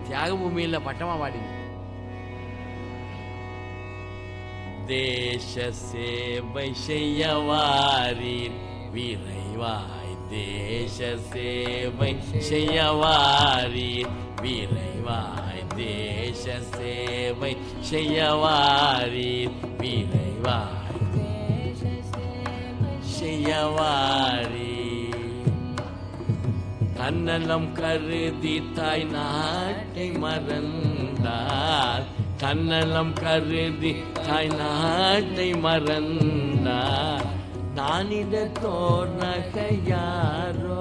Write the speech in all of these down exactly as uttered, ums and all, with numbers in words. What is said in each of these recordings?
தியாக பூமியில் பட்டமா பாடிங்க. தேச சேவை செய்யவாரீர் விரைவாய், தேச சேவை செய்யவாரீர் விரைவாய், தேச சேவை செய்யவாரீர் விரைவாய் செய்யவாரீர். கண்ணலம் கருதி தாய் நாட்டை மறந்தார், கண்ணலம் கருதி தாய் நாட்டை மறந்தார். நானிலத்தோர் நகையாரோ,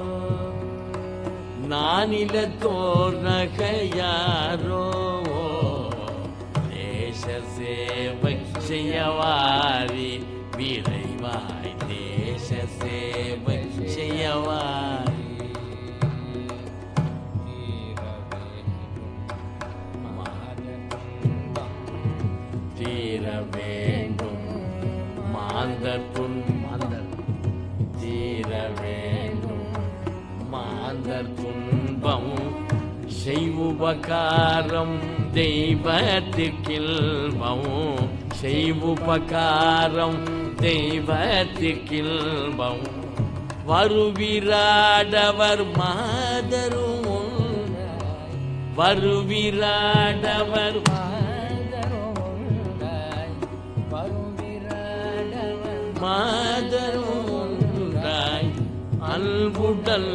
நானிலத்தோர் நகையாரோ. தேச சேவை செய்யவாரி விரைவாய், தேச சேவை செய்யவாரி. தீர வேண்டும் மாந்தர் துன்பம், தீர வேண்டும் மாந்தர் துன்பம். செய்வுபகாரம் தெய்வத்திற்கில்பம், செய்வுபகாரம் தெய்வத்திற்கில்பம். வருவிராடவர் மாதரும், வருவிராடவர் மாதருண்டாய். அல்புடல்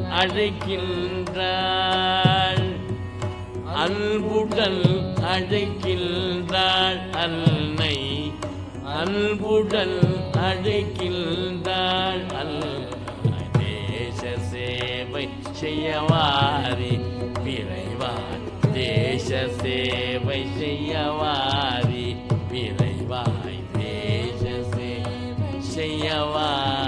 அழைக்கின்றாள், அல்புடல் அழைக்கின்றாள் அன்னை, அல்புடல் அழைக்கின்றாள் அன்னை. தேச சேவை செய்யவாரி விரைவாய், தேச சேவை செய்யவாரி விரைவாய், தேச சேவை செய்யவாரி.